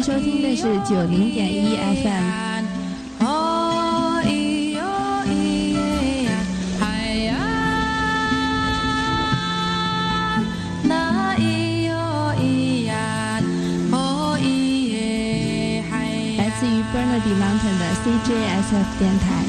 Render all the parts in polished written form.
收听的是90.1 FM。来自于 Bernardy Mountain 的 CJSF 电台。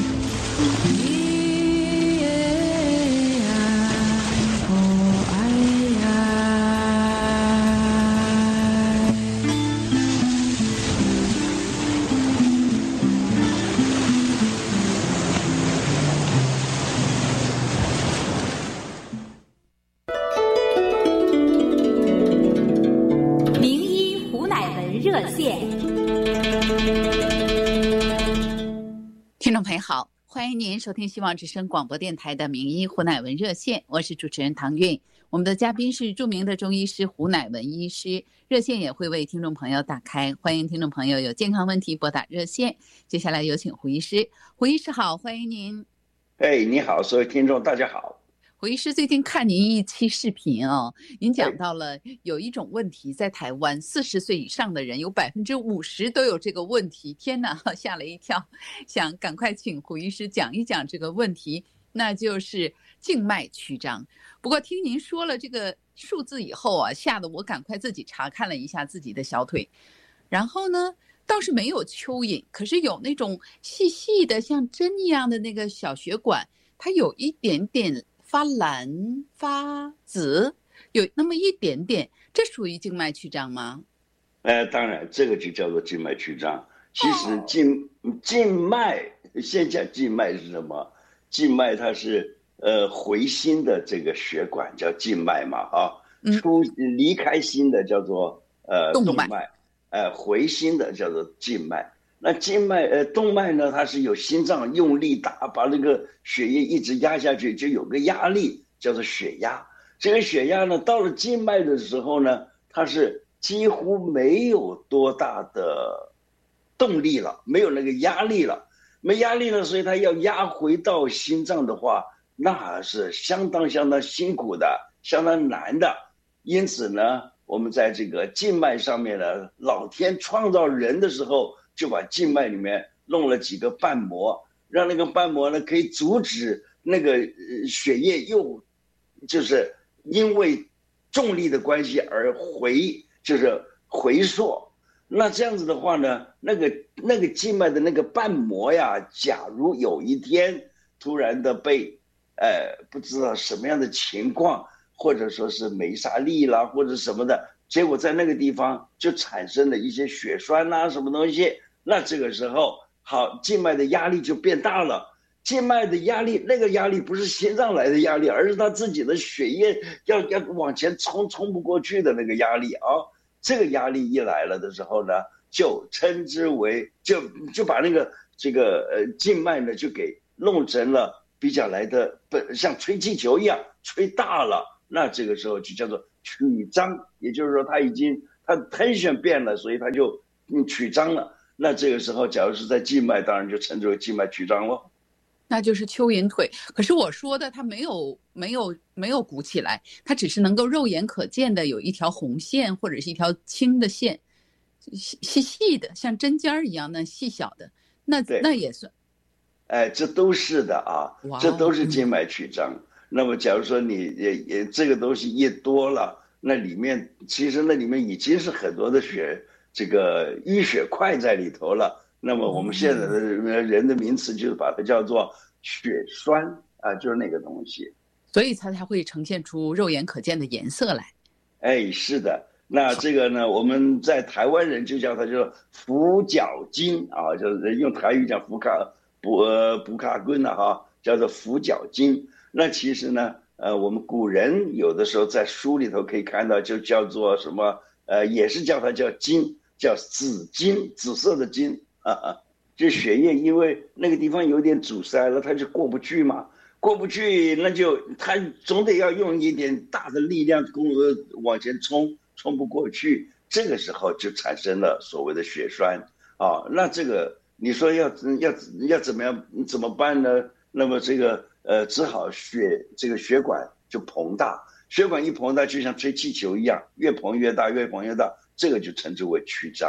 听众朋友好，欢迎您收听希望之声广播电台的名医胡乃文热线，我是主持人唐韵。我们的嘉宾是著名的中医师胡乃文医师，热线也会为听众朋友打开，欢迎听众朋友有健康问题拨打热线。接下来有请胡医师。胡医师好，欢迎您。 你好，所有听众大家好。 胡医师，最近看您一期视频您讲到了有一种问题，在台湾40岁以上的人有50%都有这个问题。天哪，吓了一跳，想赶快请胡医师讲一讲这个问题，那就是静脉曲张。不过听您说了这个数字以后吓得我赶快自己查看了一下自己的小腿，然后呢倒是没有蚯蚓，可是有那种细细的像针一样的那个小血管，它有一点点发蓝发紫，有那么一点点，这属于静脉曲张吗？ 当然这个就叫做静脉曲张。其实静脉，先讲静脉是什么？静脉它是回心的这个血管叫静脉嘛离开心的叫做动脉，回心的叫做静脉。那静脉动脉呢，它是有心脏用力打，把那个血液一直压下去，就有个压力叫做血压。这个血压呢，到了静脉的时候呢，它是几乎没有多大的动力了，没有那个压力了，没压力了，所以它要压回到心脏的话，那是相当辛苦的，相当难的。因此呢，我们在这个静脉上面呢，老天创造人的时候，就把静脉里面弄了几个瓣膜，让那个瓣膜呢可以阻止那个血液又就是因为重力的关系而就是回缩。那这样子的话呢，那个静脉的那个瓣膜呀，假如有一天突然的被不知道什么样的情况，或者说是没啥力啦或者什么的，结果在那个地方就产生了一些血栓啦什么东西，那这个时候好，静脉的压力就变大了。静脉的压力，那个压力不是心脏来的压力，而是他自己的血液要往前冲不过去的那个压力这个压力一来了的时候呢，就称之为就把那个这个静脉呢就给弄成了比较来的像吹气球一样吹大了，那这个时候就叫做曲张，也就是说它tension 变了，所以它就曲张了。那这个时候假如是在静脉，当然就称之为静脉曲张了， 那就是蚯蚓腿。可是我说的它没有鼓起来，它只是能够肉眼可见的有一条红线或者是一条青的线，细细的像针尖一样的细小的，那也算。 这都是的这都是静脉曲张。那么假如说你这个东西一多了，那里面其实那里面已经是很多的这个淤血块在里头了。那么我们现在的人的名词就是把它叫做血栓就是那个东西， 所以它才会呈现出肉眼可见的颜色来。 是的。那这个呢，我们在台湾人就叫它叫浮角筋就是用台语讲不卡棍叫做浮角筋。那其实呢我们古人有的时候在书里头可以看到，就叫做什么也是叫它叫筋，叫紫筋，紫色的筋就血液因为那个地方有点阻塞了，它就过不去嘛，过不去，那就它总得要用一点大的力量往前冲不过去，这个时候就产生了所谓的血栓那这个你说要怎么办呢？那么这个只好这个血管就膨大，血管一膨大就像吹气球一样，越膨越大，越膨越大，这个就称之为曲张。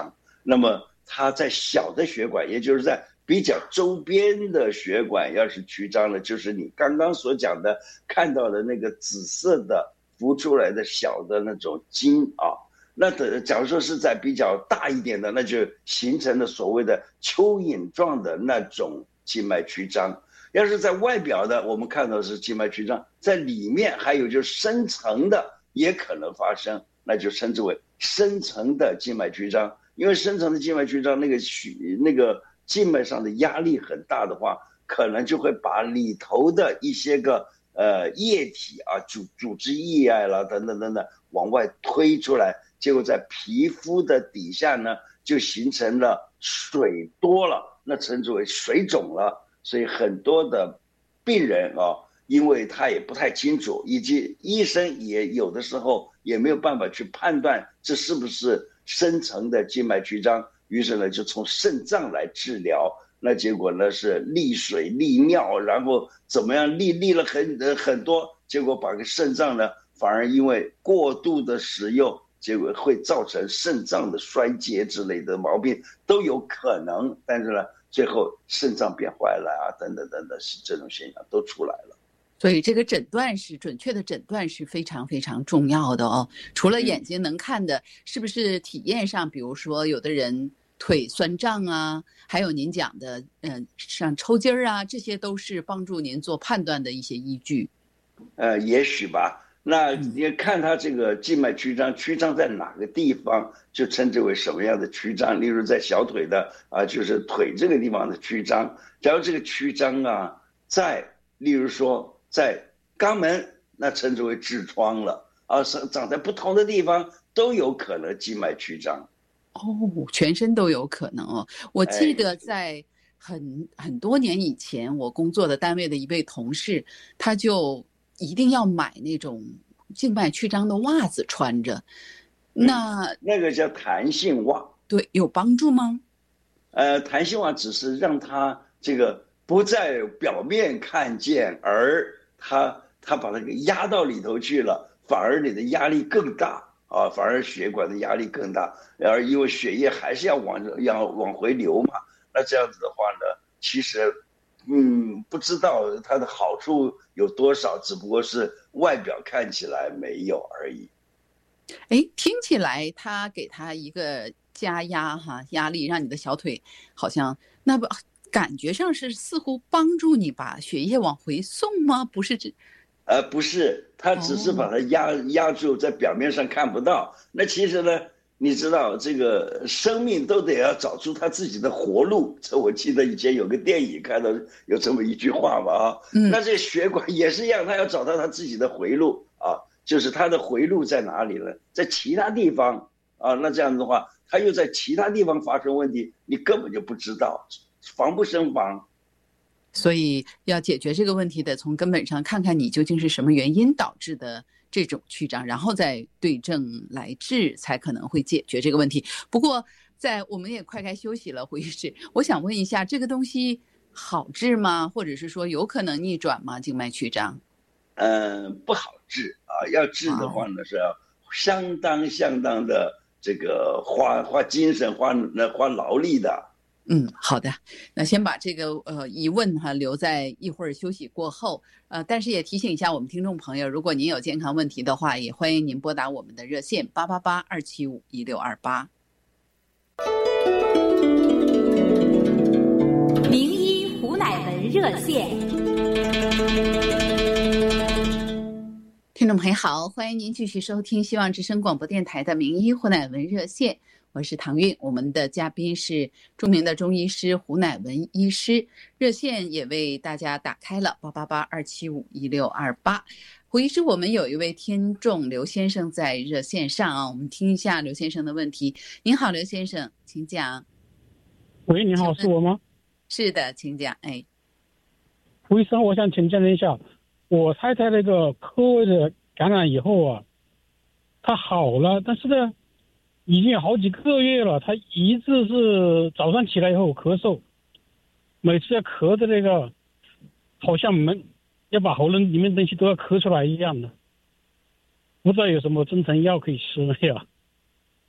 那么它在小的血管，也就是在比较周边的血管要是曲张了，就是你刚刚所讲的看到的那个紫色的浮出来的小的那种筋啊。那假如说是在比较大一点的，那就形成了所谓的蚯蚓状的那种静脉曲张。要是在外表的，我们看到是静脉曲张，在里面还有就是深层的也可能发生，那就称之为深层的静脉曲张。因为深层的静脉曲张，那个静脉上的压力很大的话，可能就会把里头的一些个液体啊、组织液啊啦等等等等往外推出来，结果在皮肤的底下呢，就形成了水多了，那称之为水肿了。所以很多的病人啊，因为他也不太清楚，以及医生也有的时候也没有办法去判断这是不是深层的静脉曲张，于是呢就从肾脏来治疗。那结果呢是利水利尿，然后怎么样利了很多，结果把个肾脏呢反而因为过度的使用，结果会造成肾脏的衰竭之类的毛病都有可能。但是呢最后肾脏变坏了啊，等等等等，这种现象都出来了。 所以这个准确的诊断是非常非常重要的哦。除了眼睛能看的，是不是体验上，比如说有的人腿酸胀啊，还有您讲的像抽筋儿啊，这些都是帮助您做判断的一些依据。 也许吧。那你看它这个静脉曲张在哪个地方，就称之为什么样的曲张。例如在小腿的啊，就是腿这个地方的曲张。假如这个曲张啊，例如说在肛门，那称之为痔疮了啊。长在不同的地方都有可能静脉曲张。 哦，全身都有可能哦。我记得在很多年以前，我工作的单位的一位同事，他就一定要买那种静脉曲张的袜子穿着。 那个叫弹性袜。 对，有帮助吗？ 弹性袜只是让它这个不在表面看见，而它把它给压到里头去了，反而你的压力更大啊，反而血管的压力更大，而因为血液还是要往回流嘛。那这样子的话呢，其实不知道它的好处有多少，只不过是外表看起来没有而已。 听起来他给他一个加压力，让你的小腿好像那不感觉上是似乎帮助你把血液往回送吗？不是不是，他只是把它压住，在表面上看不到。那其实呢，你知道这个生命都得要找出它自己的活路。这我记得以前有个电影看到有这么一句话嘛啊。那这血管也是一样，它要找到它自己的回路啊，就是它的回路在哪里呢？在其他地方啊。那这样子的话，它又在其他地方发生问题，你根本就不知道，防不胜防。 所以要解决这个问题的，从根本上看看你究竟是什么原因导致的这种曲张，然后再对症来治，才可能会解决这个问题。不过我们也快该休息了，胡医师，我想问一下，这个东西好治吗？或者是说有可能逆转吗？静脉曲张？ 不好治啊。要治的话呢，是要相当的这个花精神、花劳力的。 好的，那先把这个疑问留在一会儿休息过后。但是也提醒一下我们听众朋友，如果您有健康问题的话，也欢迎您拨打我们的热线888-275-1628。 名医胡乃文热线。 听众朋友好，欢迎您继续收听希望之声广播电台的名医胡乃文热线，我是唐韵，我们的嘉宾是著名的中医师胡乃文医师，热线也为大家打开了888-275-1628。胡医师，我们有一位听众刘先生在热线上啊，我们听一下刘先生的问题。您好，刘先生，请讲。 喂，你好，是我吗？ 是的，请讲。 胡医生，我想请教一下，我太太那个科胃的感染以后啊，她好了，但是呢，已经有好几个月了，她一直是早上起来以后咳嗽，每次要咳的那个，好像要把喉咙里面东西都要咳出来一样的，不知道有什么增疼药可以吃没有？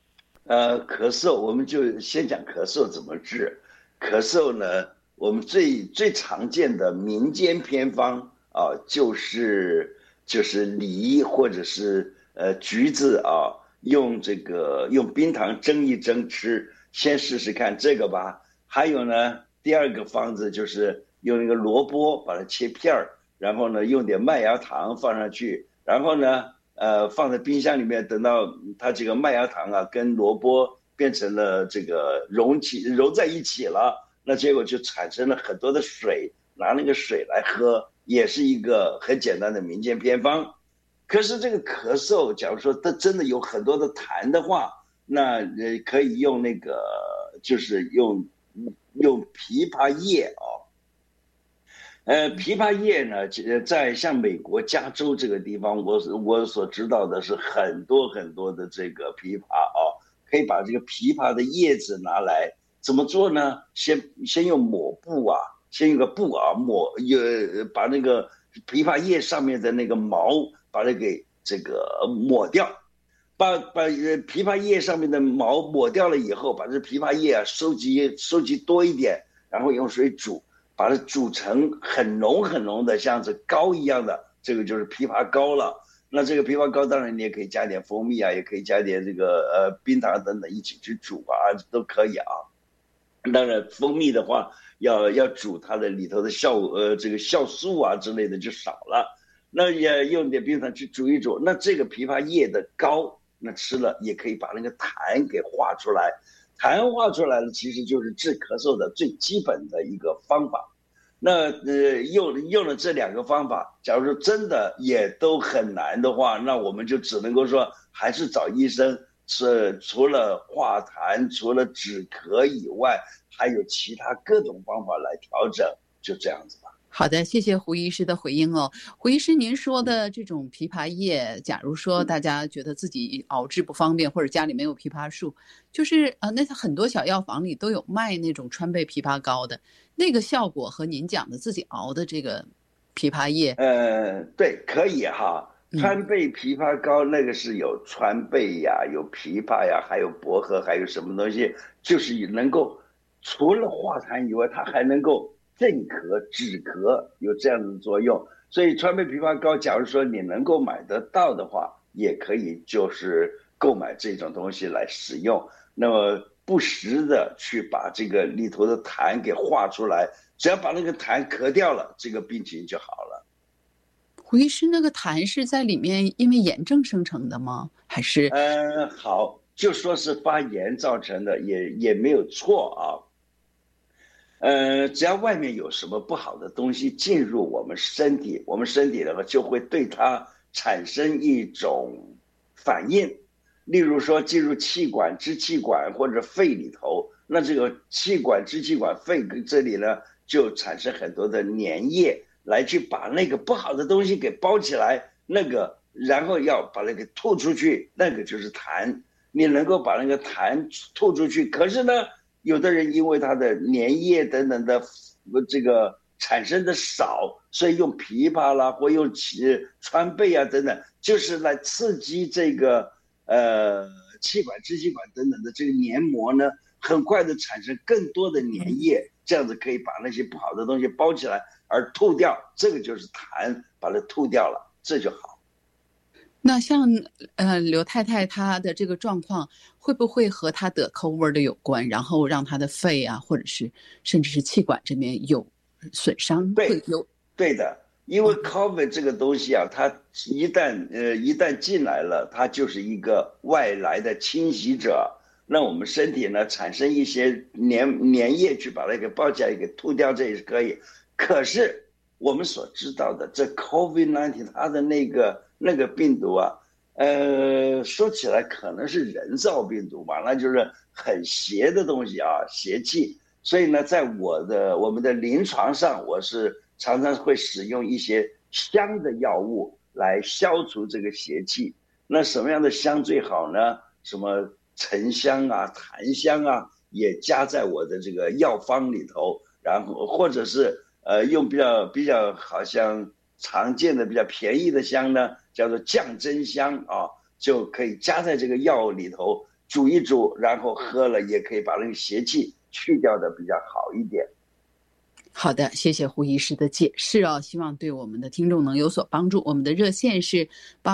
咳嗽，我们就先讲咳嗽怎么治。咳嗽呢，我们最常见的民间偏方啊，就是梨或者是橘子啊，用冰糖蒸一蒸吃，先试试看这个吧。还有呢，第二个方子就是用一个萝卜把它切片儿，然后呢用点麦芽糖放上去，然后呢放在冰箱里面，等到它这个麦芽糖啊跟萝卜变成了这个揉在一起了，那结果就产生了很多的水，拿那个水来喝，也是一个很简单的民间偏方。可是这个咳嗽，假如说它真的有很多的痰的话，那可以用就是用枇杷叶啊。枇杷叶呢，在像美国加州这个地方，我所知道的是很多很多的这个枇杷啊，可以把这个枇杷的叶子拿来怎么做呢？先用抹布啊，先用个布啊把那个枇杷叶上面的那个毛把它给这个抹掉，把枇杷叶上面的毛抹掉了以后，把这枇杷叶啊收集多一点，然后用水煮。把它煮成很浓很浓的像是膏一样的，这个就是枇杷膏了。那这个枇杷膏当然你也可以加点蜂蜜啊，也可以加点这个冰糖等等一起去煮啊，都可以啊。当然蜂蜜的话要煮它的里头的这个酵素啊之类的就少了，那也用点冰糖去煮一煮。那这个枇杷叶的膏，那吃了也可以把那个痰给化出来。痰化出来了，其实就是治咳嗽的最基本的一个方法。那用了这两个方法，假如说真的也都很难的话，那我们就只能够说还是找医生。除了化痰、除了止咳以外，还有其他各种方法来调整，就这样子吧。 好的，谢谢胡医师的回应哦。胡医师，您说的这种枇杷叶，假如说大家觉得自己熬制不方便，或者家里没有枇杷树，就是那很多小药房里都有卖那种川贝枇杷膏的，那个效果和您讲的自己熬的这个枇杷叶， 对，可以哈。川贝枇杷膏那个是有川贝呀，有枇杷呀，还有薄荷，还有什么东西，就是能够除了化痰以外，它还能够镇咳止咳，有这样的作用。所以川贝枇杷膏假如说你能够买得到的话，也可以就是购买这种东西来使用，那么不时的去把这个里头的痰给化出来，只要把那个痰咳掉了，这个病情就好了。 胡医师，那个痰是在里面因为炎症生成的吗？还是好，就说是发炎造成的也没有错啊。只要外面有什么不好的东西进入我们身体，我们身体的话就会对它产生一种反应。例如说进入气管、支气管或者肺里头，那这个气管、支气管、肺这里呢，就产生很多的粘液，来去把那个不好的东西给包起来，然后要把那个吐出去，那个就是痰。你能够把那个痰吐出去，可是呢，有的人因为他的粘液等等的这个产生的少，所以用枇杷啦，或用川贝啊等等，就是来刺激这个气管、支气管等等的这个黏膜呢，很快的产生更多的粘液，这样子可以把那些不好的东西包起来而吐掉，这个就是痰，把它吐掉了，这就好。 那像刘太太她的这个状况，会不会和她得 COVID 的有关，然后让她的肺啊，或者是甚至是气管这边有损伤？ 对的，因为 COVID 这个东西啊，它一旦进来了，它就是一个外来的侵袭者，那我们身体呢产生一些粘液去把它给包起来给吐掉，这也是可以。可是我们所知道的这 COVID-19 它的那个病毒啊，说起来可能是人造病毒吧，那就是很邪的东西啊，邪气。所以呢，在我们的临床上，我是常常会使用一些香的药物来消除这个邪气。那什么样的香最好呢？什么沉香啊、檀香啊，也加在我的这个药方里头，然后或者是用比较好像常见的比较便宜的香呢，叫做降真香啊，就可以加在这个药里头， 煮一煮，然后喝了也可以把那个邪气去掉的比较好一点。 好的，谢谢胡医师的解释哦，希望对我们的听众能有所帮助。我们的热线是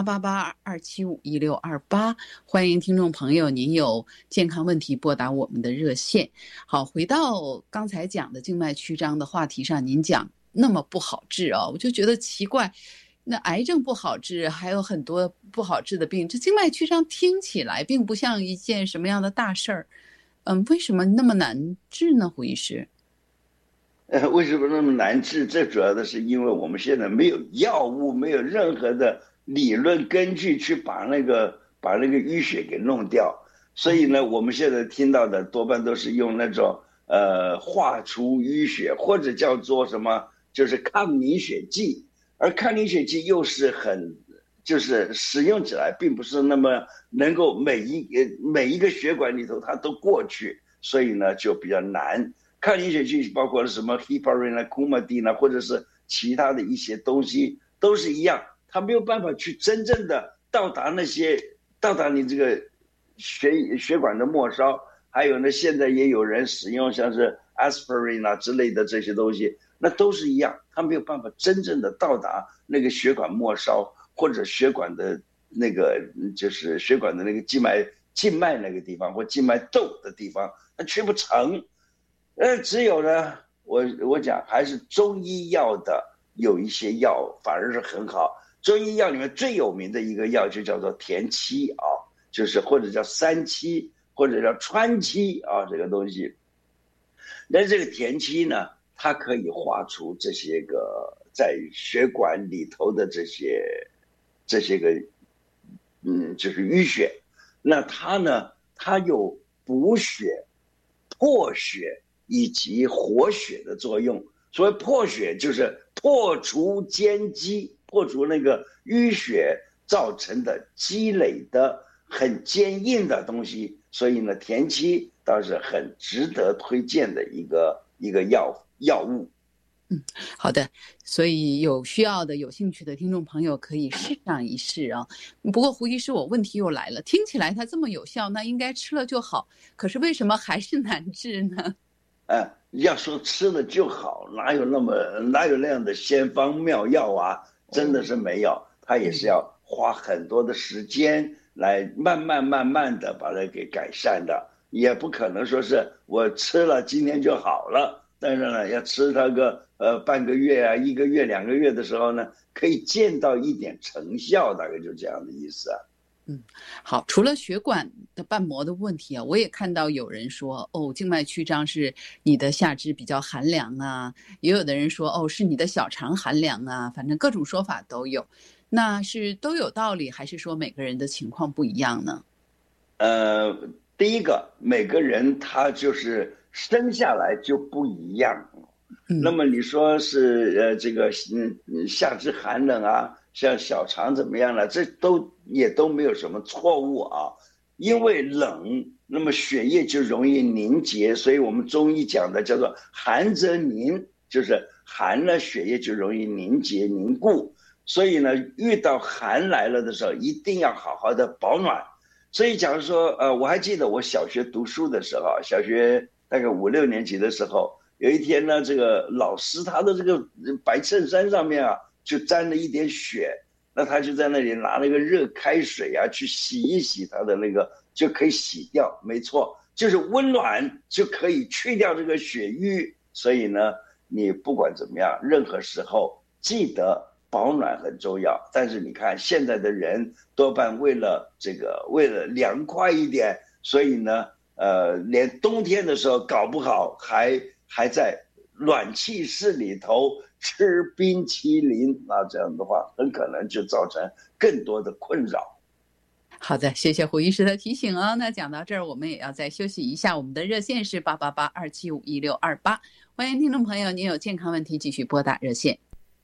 888-275-1628，欢迎听众朋友您有健康问题拨打我们的热线。好，回到刚才讲的静脉曲张的话题上，您讲那么不好治哦，我就觉得奇怪，那癌症不好治，还有很多不好治的病，这静脉曲张听起来并不像一件什么样的大事儿，为什么那么难治呢？胡医师？ 为什么那么难治？这主要的是因为我们现在没有药物，没有任何的理论根据去把那个淤血给弄掉，所以呢，我们现在听到的多半都是用那种化除淤血，或者叫做什么，就是抗凝血剂，而抗凝血剂又是就是使用起来并不是那么能够每一个血管里头它都过去，所以呢就比较难。抗凝血剂包括了什么 heparin 啊、coumadin 啊，或者是其他的一些东西，都是一样，它没有办法去真正的到达你这个血管的末梢。还有呢，现在也有人使用像是 aspirin 啊之类的这些东西，那都是一样，它没有办法真正的到达那个血管末梢或者血管的那个就是血管的那个静脉那个地方或静脉窦的地方，它去不成。只有呢，我讲还是中医药的有一些药反而是很好。中医药里面最有名的一个药就叫做田七啊，就是或者叫三七或者叫川七啊，这个东西。那这个田七呢，它可以化除这些个在血管里头的这些个就是淤血。那它呢，它有补血、破血以及活血的作用。所谓破血就是破除坚积，破除那个淤血造成的积累的很坚硬的东西。所以呢，田七倒是很值得推荐的一个药物。 好的，所以有需要的、有兴趣的听众朋友可以试上一试啊。不过胡医师，我问题又来了，听起来它这么有效，那应该吃了就好，可是为什么还是难治呢？ 要说吃了就好，哪有那样的仙方妙药啊？真的是没有，它也是要花很多的时间来慢慢的把它给改善的，也不可能说是我吃了今天就好了。但是呢，要吃它个半个月啊、1个月、2个月的时候呢，可以见到一点成效，大概就这样的意思啊。 好，除了血管的瓣膜的问题啊，我也看到有人说，静脉曲张是你的下肢比较寒凉啊，也有的人说，是你的小肠寒凉啊，反正各种说法都有。那是都有道理，还是说每个人的情况不一样呢？ 第一个，每个人他就是生下来就不一样。那么你说是这个下肢寒冷啊，像小肠怎么样了，这也都没有什么错误啊。因为冷，那么血液就容易凝结，所以我们中医讲的叫做寒则凝，就是寒了血液就容易凝结凝固。所以呢，遇到寒来了的时候，一定要好好的保暖。所以假如说我还记得我小学读书的时候，小学大概5、6年级的时候，有一天呢，这个老师他的这个白衬衫上面啊就沾了一点血，那他就在那里拿那个热开水啊去洗一洗他的那个，就可以洗掉。没错，就是温暖就可以去掉这个血瘀。所以呢，你不管怎么样，任何时候记得保暖很重要。但是你看现在的人多半为了凉快一点，所以呢连冬天的时候搞不好还在暖气室里头吃冰淇淋，那这样的话很可能就造成更多的困扰。 好的，谢谢胡医师的提醒啊。那讲到这儿，我们也要再休息一下。我们的热线是888-275-1628，欢迎听众朋友，您有健康问题继续拨打热线。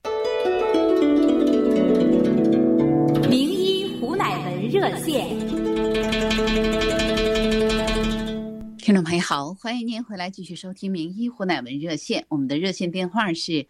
名医胡乃文热线。 听听众朋友好，欢迎您回来继续收听名医胡乃文热线，我们的热线电话是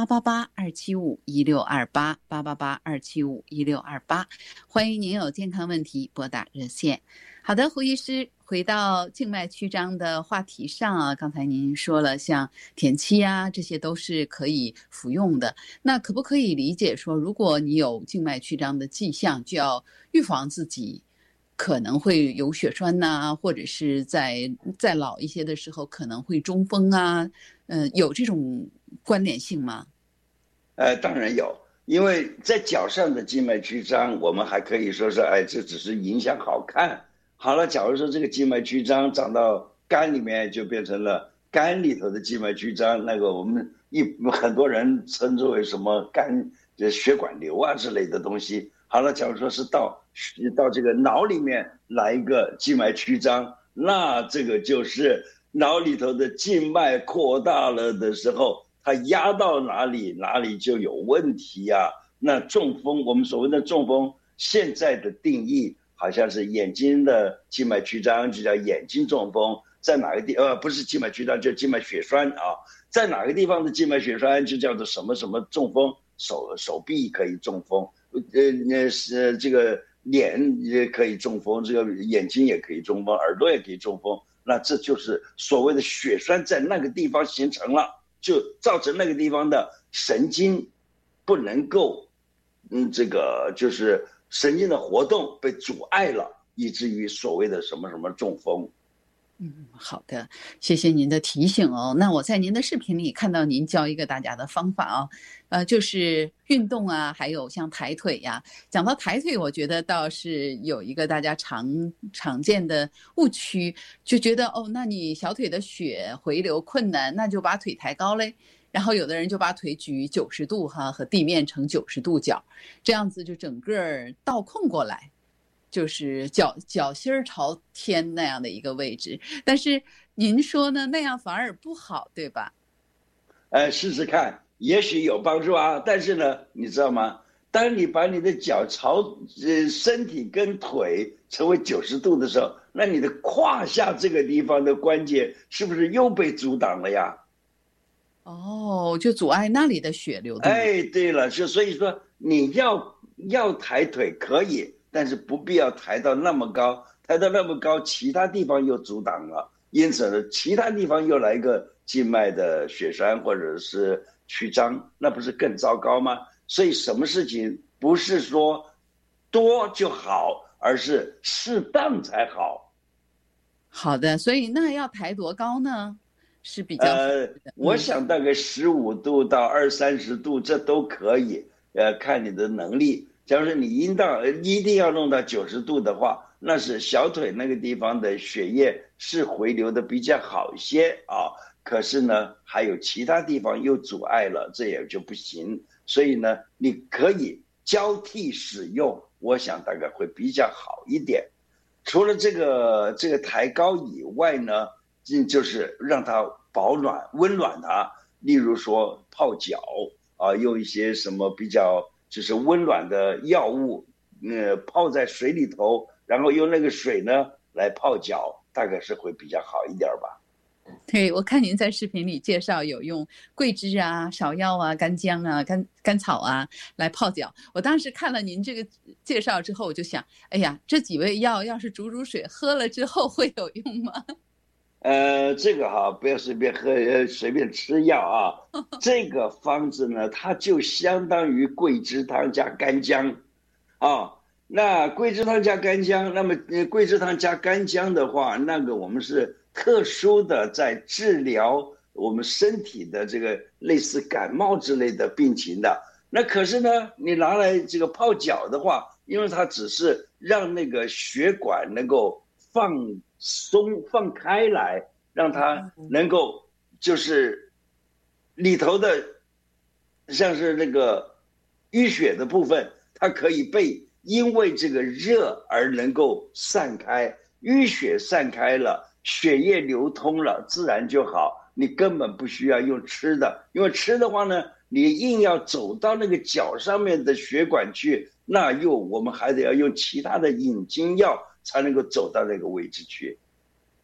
888-275-1628，888-275-1628，欢迎您有健康问题拨打热线。好的，胡医师，回到静脉曲张的话题上啊，刚才您说了，像田七啊，这些都是可以服用的。那可不可以理解说，如果你有静脉曲张的迹象，就要预防自己可能会有血栓呐，或者是再老一些的时候可能会中风啊，有这种关联性吗？ 当然有，因为在脚上的静脉曲张，我们还可以说是，这只是影响好看。好了，假如说这个静脉曲张长到肝里面，就变成了肝里头的静脉曲张，那个我们很多人称之为什么肝血管瘤啊之类的东西。好了，假如说是到这个脑里面来一个静脉曲张，那这个就是脑里头的静脉扩大了的时候，它压到哪里就有问题呀。那中风，我们所谓的中风，现在的定义好像是眼睛的静脉曲张就叫眼睛中风，在哪个地不是静脉曲张，就静脉血栓啊，在哪个地方的静脉血栓就叫做什么什么中风，手臂可以中风，这个脸也可以中风，这个眼睛也可以中风，耳朵也可以中风。那这就是所谓的血栓在那个地方形成了，就造成那个地方的神经不能够，这个就是神经的活动被阻碍了，以至于所谓的什么什么中风。 好的，谢谢您的提醒哦。那我在您的视频里看到您教一个大家的方法就是运动啊，还有像抬腿呀。讲到抬腿，我觉得倒是有一个大家常见的误区，就觉得那你小腿的血回流困难，那就把腿抬高嘞。然后有的人就把腿举90度和地面成90度角，这样子就整个倒空过来。就是脚心朝天那样的一个位置，但是您说呢？那样反而不好，对吧？ 试试看，也许有帮助啊。但是呢，你知道吗？当你把你的脚朝身体跟腿成为90度的时候，那你的胯下这个地方的关节是不是又被阻挡了呀？ 就阻碍那里的血流动。 对了，所以说你要抬腿可以。但是不必要抬到那么高，其他地方又阻挡了，因此呢，其他地方又来一个静脉的血栓或者是曲张，那不是更糟糕吗？所以什么事情不是说多就好，而是适当才好。 好的，所以那要抬多高呢？是比较我想大概15度到20-30度，这都可以，看你的能力。假如说你一定要弄到90度的话，那是小腿那个地方的血液是回流的比较好一些啊。可是呢，还有其他地方又阻碍了，这也就不行。所以呢，你可以交替使用，我想大概会比较好一点。除了这个抬高以外呢，就是让它保暖、温暖它。例如说泡脚啊，用一些什么比较就是温暖的药物，泡在水里头，然后用那个水呢来泡脚，大概是会比较好一点吧。 对，我看您在视频里介绍有用桂枝啊、芍药啊、干姜啊、甘草啊来泡脚。我当时看了您这个介绍之后，我就想，哎呀，这几味药要是煮水喝了之后会有用吗？ 这个不要随便喝，随便吃药啊。这个方子呢，它就相当于桂枝汤加干姜啊。那桂枝汤加干姜，那么桂枝汤加干姜的话，那个我们是特殊的在治疗我们身体的这个类似感冒之类的病情的。那可是呢，你拿来这个泡脚的话，因为它只是让那个血管能够放开来，让它能够就是里头的像是那个淤血的部分，它可以因为这个热而能够散开，淤血散开了，血液流通了，自然就好。你根本不需要用吃的，因为吃的话呢，你硬要走到那个脚上面的血管去，那我们还得要用其他的引经药才能够走到那个位置去。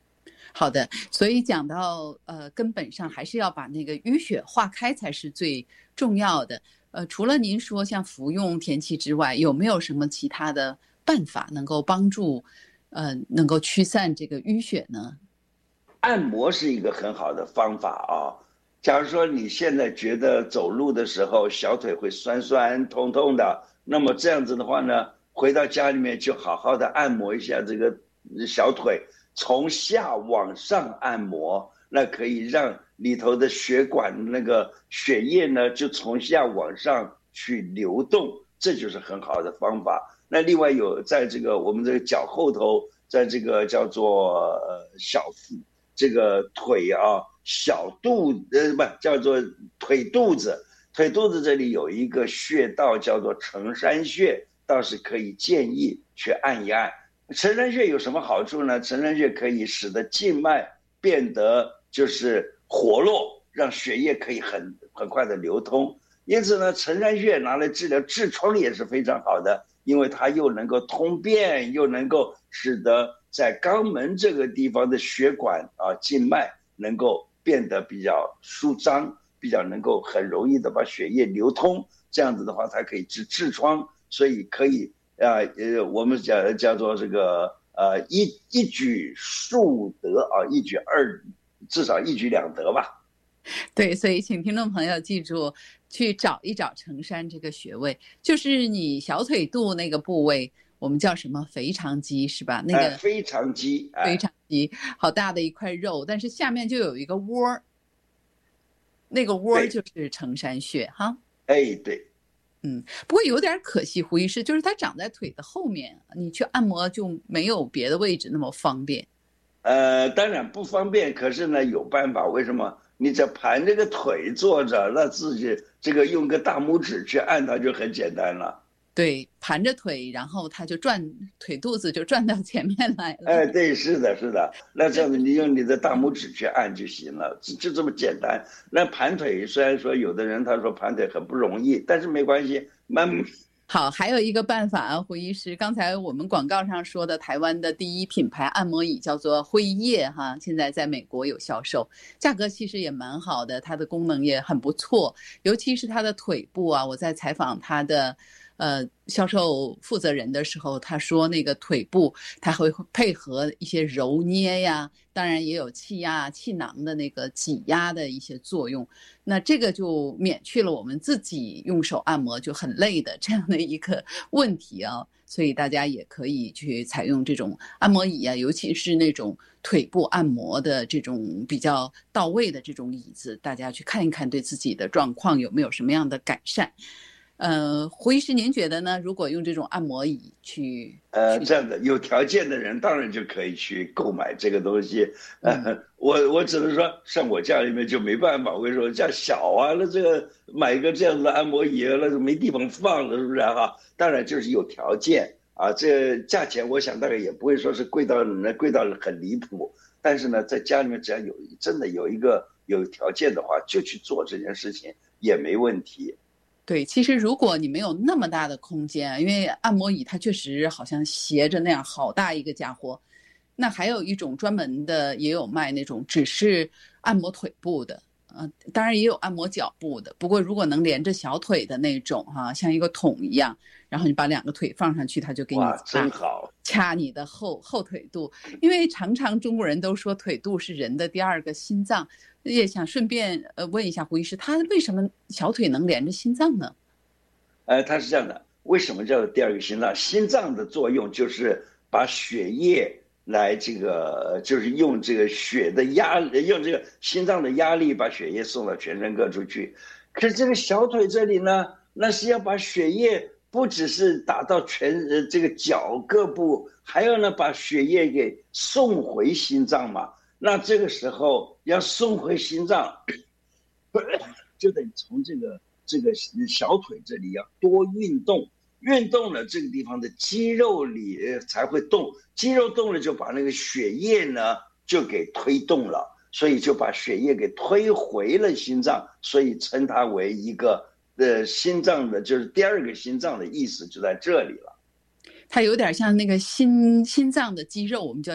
好的，所以讲到根本上还是要把那个淤血化开才是最重要的。除了您说像服用田七之外，有没有什么其他的办法能够帮助能够驱散这个淤血呢？ 按摩是一个很好的方法啊。假如说你现在觉得走路的时候小腿会酸酸痛痛的，那么这样子的话呢，回到家里面就好好的按摩一下这个小腿，从下往上按摩，那可以让里头的血管那个血液呢就从下往上去流动，这就是很好的方法。那另外有在这个我们这个脚后头，在这个叫做小腹这个腿啊小肚不叫做腿肚子，腿肚子这里有一个穴道叫做承山穴，倒是可以建议去按一按。承山穴有什么好处呢？承山穴可以使得静脉变得就是活络，让血液可以很快的流通。因此呢，承山穴拿来治疗痔疮也是非常好的，因为它又能够通便，又能够使得在肛门这个地方的血管啊静脉能够变得比较舒张，比较能够很容易的把血液流通，这样子的话它可以治痔疮，所以可以我们叫做这个一举数得啊，一举二，至少一举两得吧。 对，所以请听众朋友记住，去找一找承山这个穴位，就是你小腿肚那个部位，我们叫什么腓肠肌是吧？那个腓肠肌， 腓肠肌好大的一块肉，但是下面就有一个窝，那个窝就是承山穴哈。 哎，对。 不过有点可惜，胡医师，就是它长在腿的后面，你去按摩就没有别的位置那么方便。 当然不方便，可是呢有办法。为什么？你只盘这个腿坐着，那自己这个用个大拇指去按它就很简单了。 对，盘着腿，然后它就转，腿肚子就转到前面来了。 哎，对，是的，是的。那这样子你用你的大拇指去按就行了，就这么简单。那盘腿虽然说有的人他说盘腿很不容易，但是没关系， 好，还有一个办法啊，胡医师，刚才我们广告上说的台湾的第一品牌按摩椅叫做辉夜哈，现在在美国有销售，价格其实也蛮好的，它的功能也很不错，尤其是它的腿部啊，我在采访它的销售负责人的时候，他说那个腿部他会配合一些揉捏呀，当然也有气压气囊的那个挤压的一些作用，那这个就免去了我们自己用手按摩就很累的这样的一个问题啊，所以大家也可以去采用这种按摩椅啊，尤其是那种腿部按摩的这种比较到位的这种椅子，大家去看一看对自己的状况有没有什么样的改善。胡医师您觉得呢？如果用这种按摩椅去这样的有条件的人当然就可以去购买这个东西。我只能说像我家里面就没办法，为什么家小啊，那这个买一个这样子的按摩椅那就没地方放了，是不是哈？当然就是有条件啊，这价钱我想大概也不会说是贵到很离谱，但是呢在家里面只要真的有一个有条件的话，就去做这件事情也没问题。 对，其实如果你没有那么大的空间，因为按摩椅它确实好像斜着那样好大一个家伙，那还有一种专门的也有卖那种只是按摩腿部的，当然也有按摩脚部的，不过如果能连着小腿的那种哈，像一个桶一样，然后你把两个腿放上去，它就给你真好掐你的后腿肚，因为常常中国人都说腿肚是人的第二个心脏。也想顺便问一下胡医师，他为什么小腿能连着心脏呢？ 它是这样的，为什么叫做第二个心脏？心脏的作用就是把血液来这个，就是用这个血的压力，用这个心脏的压力把血液送到全身各处去。可是这个小腿这里呢，那是要把血液不只是打到这个脚各部，还要呢把血液给送回心脏嘛。那这个时候要送回心脏，就得从这个小腿这里要多运动，运动了这个地方的肌肉里才会动，肌肉动了就把那个血液呢就给推动了，所以就把血液给推回了心脏，所以称它为一个心脏的就是第二个心脏的意思就在这里了。 它有点像那个心脏的肌肉，我们叫